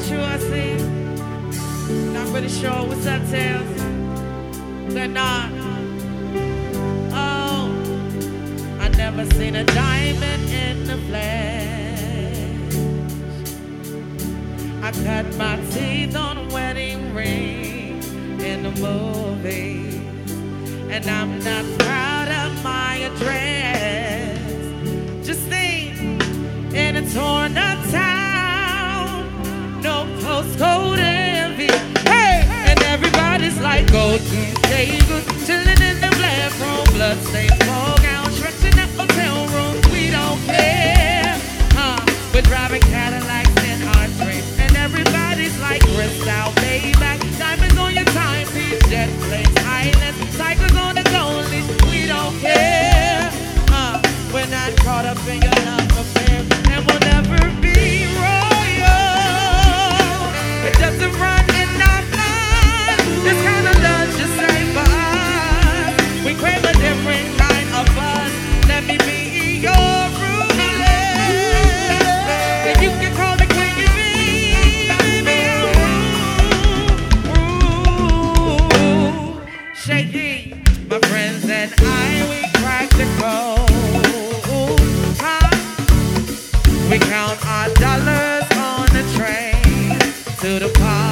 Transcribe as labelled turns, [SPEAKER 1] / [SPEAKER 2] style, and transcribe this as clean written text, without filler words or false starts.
[SPEAKER 1] true, I see. Not really sure what's up, Tails. Good night. Oh, I never seen a diamond in the flesh. I cut my teeth on a wedding ring in the movie, and I'm not proud of my address. Just think, in a torn up town, no postcode envy. Hey, and everybody's like golden Davis, chilling in the bathroom, bloodstained ball gown, stretching at hotel rooms. We don't care, we're driving Cadillacs in our dreams, and everybody's like Crystal, Maybach, diamonds on your timepiece, jet planes, islands, tigers on the gold leash. We don't care, we're not caught up in your love affair, and we'll never be royal. It doesn't run in our blood. This kind of love just ain't for us. We crave a different kind of buzz. Let me be your ruler, and you can call me queen bee. Baby, I'll rule. Shaky, my friends and I, we crack the code. We count our dollars on the train to the park.